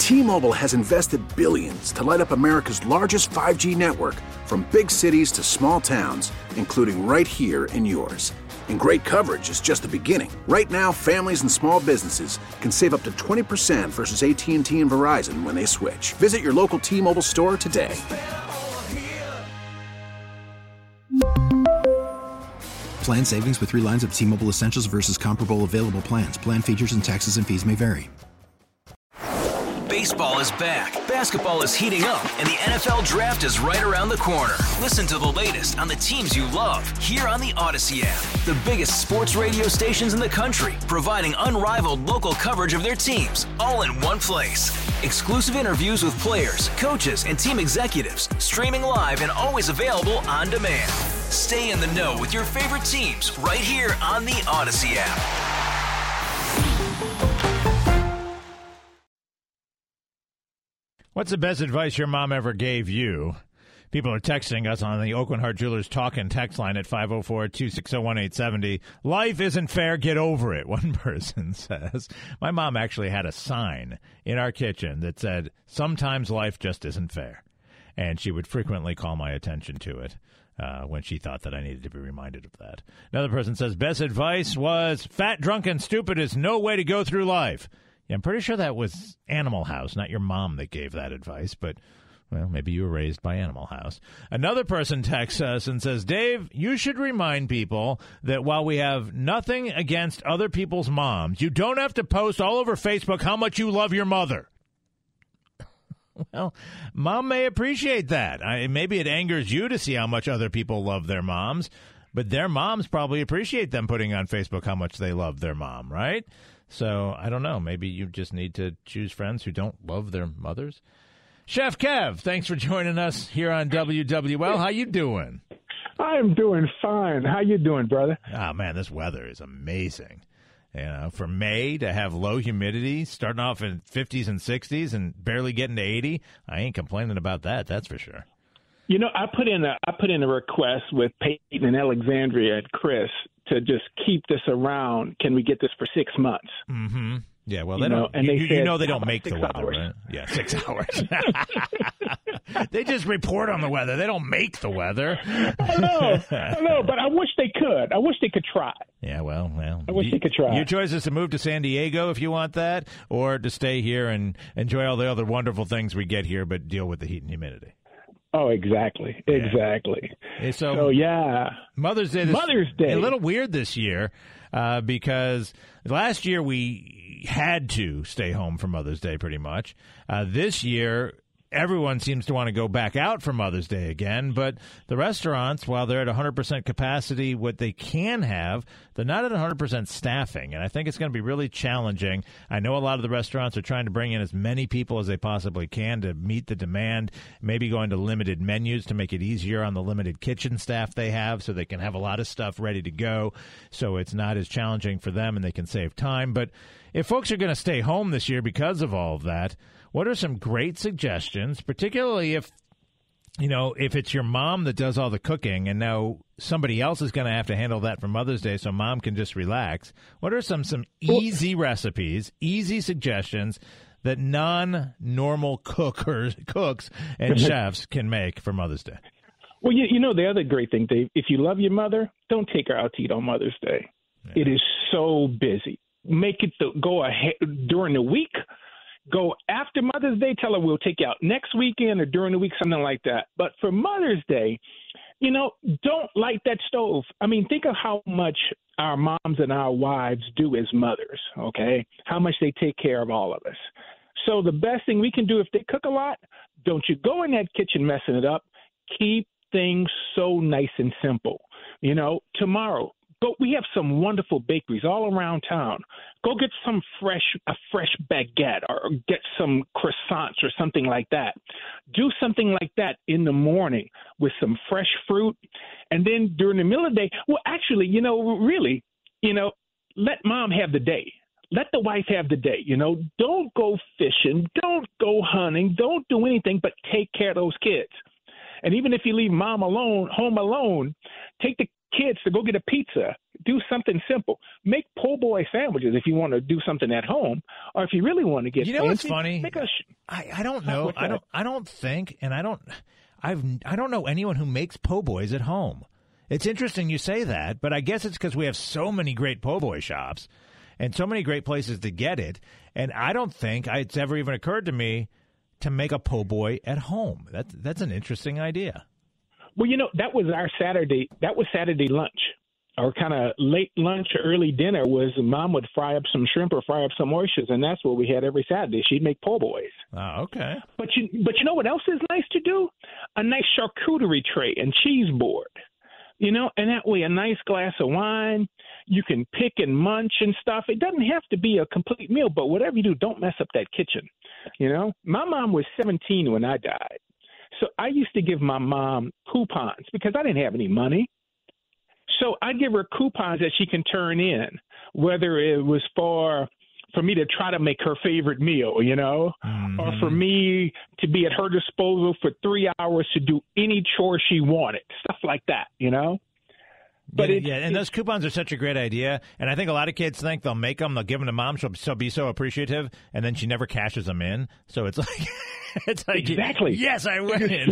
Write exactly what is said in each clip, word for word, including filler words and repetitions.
T-Mobile has invested billions to light up America's largest five G network, from big cities to small towns, including right here in yours. And great coverage is just the beginning. Right now, families and small businesses can save up to twenty percent versus A T and T and Verizon when they switch. Visit your local T-Mobile store today. Plan savings with three lines of T-Mobile Essentials versus comparable available plans. Plan features and taxes and fees may vary. Baseball is back, basketball is heating up, and the N F L Draft is right around the corner. Listen to the latest on the teams you love here on the Odyssey app. The biggest sports radio stations in the country, providing unrivaled local coverage of their teams, all in one place. Exclusive interviews with players, coaches, and team executives, streaming live and always available on demand. Stay in the know with your favorite teams right here on the Odyssey app. What's the best advice your mom ever gave you? People are texting us on the Oakland Heart Jewelers talk and text line at five oh four, two six oh, one eight seven oh. Life isn't fair, get over it, one person says. My mom actually had a sign in our kitchen that said, sometimes life just isn't fair. And she would frequently call my attention to it uh, when she thought that I needed to be reminded of that. Another person says, best advice was, fat, drunk, and stupid is no way to go through life. Yeah, I'm pretty sure that was Animal House, not your mom that gave that advice, but, well, maybe you were raised by Animal House. Another person texts us and says, Dave, you should remind people that while we have nothing against other people's moms, you don't have to post all over Facebook how much you love your mother. Well, mom may appreciate that. I, maybe it angers you to see how much other people love their moms, but their moms probably appreciate them putting on Facebook how much they love their mom, right? So, I don't know. Maybe you just need to choose friends who don't love their mothers. Chef Kev, thanks for joining us here on W W L. How you doing? I'm doing fine. How you doing, brother? Oh, man, this weather is amazing. You know, for May to have low humidity, starting off in fifties and sixties and barely getting to eighty, I ain't complaining about that, that's for sure. You know, I put in a I put in a request with Peyton and Alexandria and Chris to just keep this around. Can we get this for six months? Mm-hmm. Yeah, well, they you don't. Know, and you, they you said, know they don't make the weather, hours? right? Yeah, six hours. They just report on the weather. They don't make the weather. I know, I know, but I wish they could. I wish they could try. Yeah, well, well. I wish you, they could try. Your choice is to move to San Diego if you want that, or to stay here and enjoy all the other wonderful things we get here, but deal with the heat and humidity. Oh, exactly, yeah. exactly. So, so, yeah. Mother's Day. This, Mother's Day. A little weird this year uh, because last year we had to stay home for Mother's Day pretty much. Uh, this year, everyone seems to want to go back out for Mother's Day again, but the restaurants, while they're at one hundred percent capacity, what they can have, they're not at one hundred percent staffing, and I think it's going to be really challenging. I know a lot of the restaurants are trying to bring in as many people as they possibly can to meet the demand, maybe going to limited menus to make it easier on the limited kitchen staff they have so they can have a lot of stuff ready to go so it's not as challenging for them and they can save time. But if folks are going to stay home this year because of all of that, what are some great suggestions, particularly if, you know, if it's your mom that does all the cooking and now somebody else is going to have to handle that for Mother's Day so mom can just relax? What are some, some easy recipes, easy suggestions that non-normal cookers, cooks and chefs can make for Mother's Day? Well, you, you know, the other great thing, Dave, if you love your mother, don't take her out to eat on Mother's Day. Yeah. It is so busy. Make it the, go ahead during the week. Go after Mother's Day, tell her we'll take you out next weekend or during the week, something like that. But for Mother's Day, you know, don't light that stove. I mean, think of how much our moms and our wives do as mothers, okay? How much they take care of all of us. So the best thing we can do if they cook a lot, don't you go in that kitchen messing it up. Keep things so nice and simple. You know, tomorrow, go. We have some wonderful bakeries all around town. Go get some fresh, a fresh baguette or get some croissants or something like that. Do something like that in the morning with some fresh fruit. And then during the middle of the day, well, actually, you know, really, you know, let mom have the day. Let the wife have the day. You know, don't go fishing. Don't go hunting. Don't do anything but take care of those kids. And even if you leave mom alone, home alone, take the kids to go get a pizza, do something simple. Make po' boy sandwiches if you want to do something at home, or if you really want to get you know fancy, what's funny? Make a sh- I, I don't know. I don't. I don't think, and I don't. I've. I don't know anyone who makes po' boys at home. It's interesting you say that, but I guess it's because we have so many great po' boy shops and so many great places to get it, and I don't think it's ever even occurred to me to make a po' boy at home. That's that's an interesting idea. Well, you know, that was our Saturday. That was Saturday lunch. Our kind of late lunch, early dinner was Mom would fry up some shrimp or fry up some oysters, and that's what we had every Saturday. She'd make po' boys. Oh, okay. But you, but you know what else is nice to do? A nice charcuterie tray and cheese board. You know, and that way a nice glass of wine. You can pick and munch and stuff. It doesn't have to be a complete meal, but whatever you do, don't mess up that kitchen. You know, my mom was seventeen when I died. So I used to give my mom coupons because I didn't have any money. So I give her coupons that she can turn in, whether it was for for me to try to make her favorite meal, you know, mm-hmm. or for me to be at her disposal for three hours to do any chore she wanted, stuff like that, you know. But yeah, yeah, and those coupons are such a great idea, and I think a lot of kids think they'll make them, they'll give them to mom, she'll, she'll be so appreciative, and then she never cashes them in. So it's like, it's like, exactly. Yes, I win.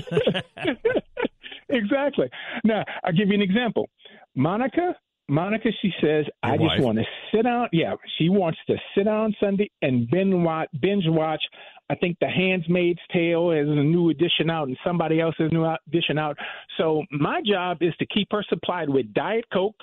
Exactly. Now I'll give you an example. Monica, Monica, she says, Your I wife. just want to sit down. Yeah, she wants to sit down Sunday and binge watch. Binge watch. I think The Handmaid's Tale is a new edition out, and somebody else's new edition out. So my job is to keep her supplied with Diet Coke.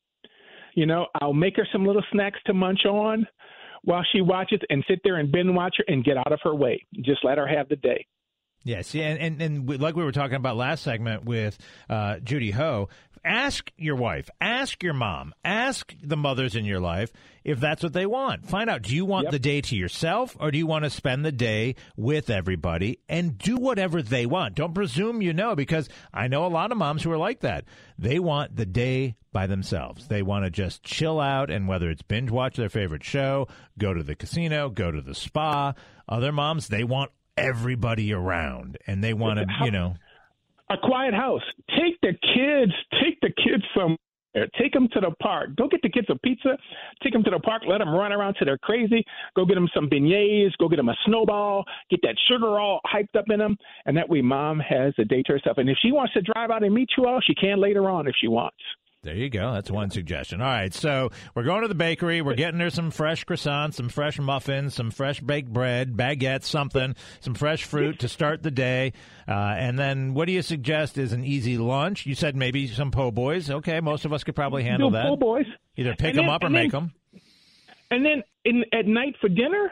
You know, I'll make her some little snacks to munch on while she watches, and sit there and binge watch her and get out of her way. Just let her have the day. Yes, yeah, and, and, and like we were talking about last segment with uh, Judy Ho, ask your wife, ask your mom, ask the mothers in your life if that's what they want. Find out, do you want yep. the day to yourself, or do you want to spend the day with everybody and do whatever they want? Don't presume you know, because I know a lot of moms who are like that. They want the day by themselves. They want to just chill out, and whether it's binge watch their favorite show, go to the casino, go to the spa. Other moms, they want everybody around, and they want to, you know. A quiet house. Take the kids. Take the kids somewhere. Take them to the park. Go get the kids a pizza. Take them to the park. Let them run around till they're crazy. Go get them some beignets. Go get them a snowball. Get that sugar all hyped up in them. And that way mom has a day to herself. And if she wants to drive out and meet you all, she can later on if she wants. There you go. That's one suggestion. All right, so we're going to the bakery. We're getting her some fresh croissants, some fresh muffins, some fresh baked bread, baguettes, something, some fresh fruit to start the day. Uh, and then what do you suggest is an easy lunch? You said maybe some po' boys. Okay, most of us could probably handle no, that. Po' boys. Either pick and them then, up or then, make them. And then in, at night for dinner,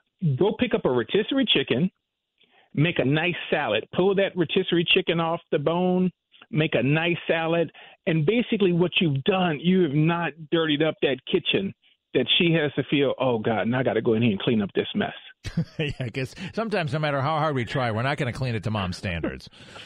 go pick up a rotisserie chicken, make a nice salad, pull that rotisserie chicken off the bone, make a nice salad, and basically what you've done, you have not dirtied up that kitchen that she has to feel, oh, God, now I got to go in here and clean up this mess. Yeah, because sometimes no matter how hard we try, we're not going to clean it to mom's standards.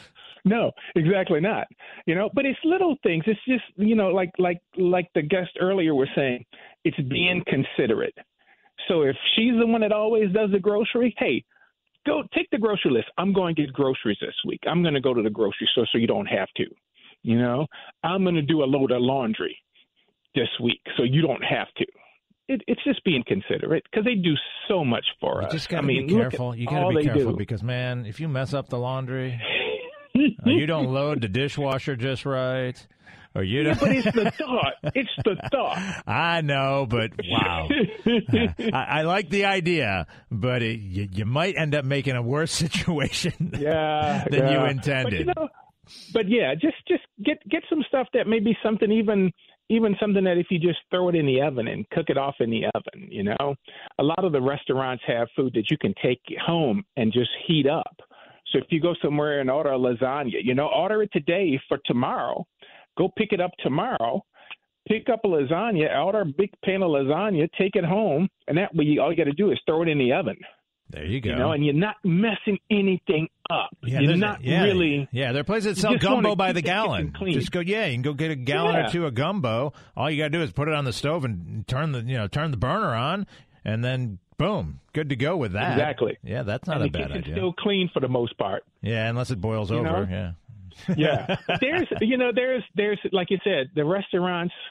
No, exactly not. You know, but it's little things. It's just, you know, like like like the guest earlier was saying, it's being considerate. So if she's the one that always does the grocery, hey, go take the grocery list. I'm going to get groceries this week. I'm going to go to the grocery store so you don't have to. You know, I'm going to do a load of laundry this week so you don't have to. It, it's just being considerate because they do so much for you us. You just got to I mean, be careful. You got to be careful do. because, man, if you mess up the laundry, or you don't load the dishwasher just right, or you don't. Yeah, but it's the thought. It's the thought. I know, but wow. I, I like the idea, but it, you, you might end up making a worse situation yeah, than yeah. you intended. But, you know, but yeah, just just get get some stuff that may be something even even something that if you just throw it in the oven and cook it off in the oven, you know. A lot of the restaurants have food that you can take home and just heat up. So if you go somewhere and order a lasagna, you know, order it today for tomorrow. Go pick it up tomorrow. Pick up a lasagna, order a big pan of lasagna, take it home, and that way all you got to do is throw it in the oven. There you go. You know, and you're not messing anything up. Yeah, you're not yeah, really. Yeah, there are places that sell gumbo by the gallon. Clean. Just go, yeah, you can go get a gallon yeah. or two of gumbo. All you got to do is put it on the stove and turn the, you know, turn the burner on, and then boom, good to go with that. Exactly. Yeah, that's not and a bad idea. It's still clean for the most part. Yeah, unless it boils you over. Know? Yeah. Yeah. There's, you know, there's, there's, like you said, the restaurants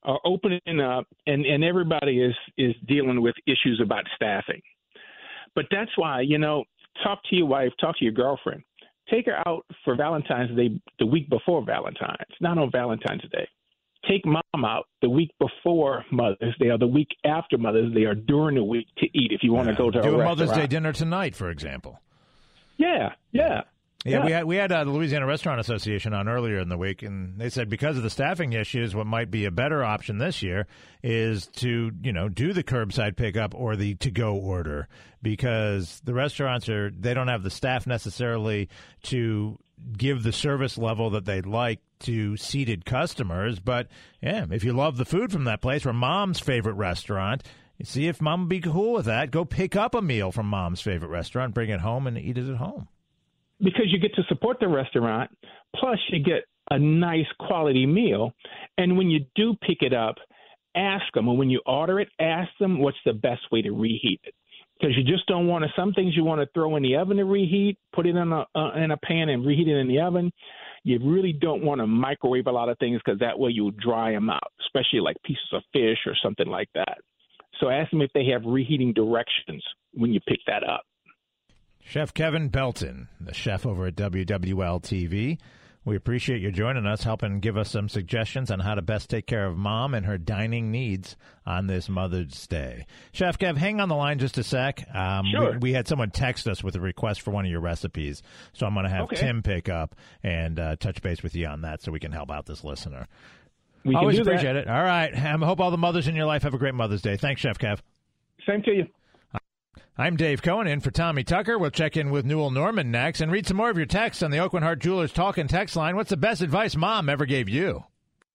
are opening up, and, and everybody is, is dealing with issues about staffing. But that's why, you know, talk to your wife, talk to your girlfriend. Take her out for Valentine's Day the week before Valentine's, not on Valentine's Day. Take mom out the week before Mother's Day or the week after Mother's Day or during the week to eat if you want yeah. to go to Do a, a restaurant. Mother's Day dinner tonight, for example. Yeah, yeah. Yeah, yeah. we had we had uh, the Louisiana Restaurant Association on earlier in the week, and they said because of the staffing issues, what might be a better option this year is to, you know, do the curbside pickup or the to-go order, because the restaurants are they don't have the staff necessarily to give the service level that they'd like to seated customers. But yeah, if you love the food from that place, or mom's favorite restaurant, see if mom would be cool with that. Go pick up a meal from mom's favorite restaurant, bring it home, and eat it at home. Because you get to support the restaurant, plus you get a nice quality meal. And when you do pick it up, ask them, or when you order it, ask them what's the best way to reheat it. Because you just don't want to, some things you want to throw in the oven to reheat, put it in a, uh, in a pan and reheat it in the oven. You really don't want to microwave a lot of things because that way you'll dry them out, especially like pieces of fish or something like that. So ask them if they have reheating directions when you pick that up. Chef Kevin Belton, the chef over at W W L T V. We appreciate you joining us, helping give us some suggestions on how to best take care of mom and her dining needs on this Mother's Day. Chef Kev, hang on the line just a sec. Um, sure. We, we had someone text us with a request for one of your recipes, so I'm going to have okay. Tim pick up and uh, touch base with you on that so we can help out this listener. We Always can do appreciate that. it. All right. I hope all the mothers in your life have a great Mother's Day. Thanks, Chef Kev. Same to you. I'm Dave Cohen, in for Tommy Tucker. We'll check in with Newell Norman next and read some more of your texts on the Aucoin Hart Jewelers Talk and Text line. What's the best advice mom ever gave you?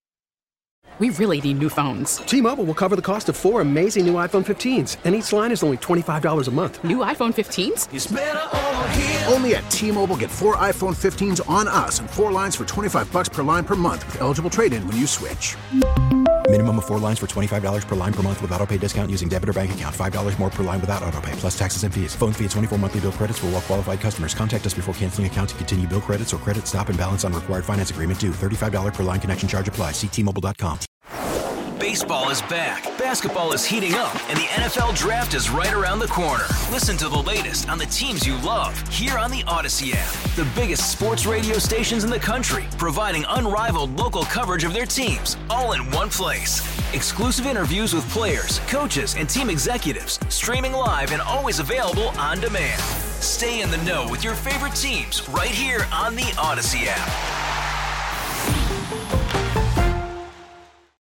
We really need new phones. T-Mobile will cover the cost of four amazing new iPhone fifteens, and each line is only twenty-five dollars a month. New iPhone fifteens? It's better over here. Only at T-Mobile, get four iPhone fifteens on us and four lines for twenty-five bucks per line per month with eligible trade-in when you switch. Minimum of four lines for twenty-five dollars per line per month with autopay discount using debit or bank account. five dollars more per line without autopay, plus taxes and fees. Phone fee at twenty-four monthly bill credits for well-qualified customers. Contact us before canceling account to continue bill credits or credit stop and balance on required finance agreement due. thirty-five dollars per line connection charge applies. See T Mobile dot com. Baseball is back, basketball is heating up, and the N F L Draft is right around the corner. Listen to the latest on the teams you love here on the Odyssey app. The biggest sports radio stations in the country, providing unrivaled local coverage of their teams, all in one place. Exclusive interviews with players, coaches, and team executives, streaming live and always available on demand. Stay in the know with your favorite teams right here on the Odyssey app.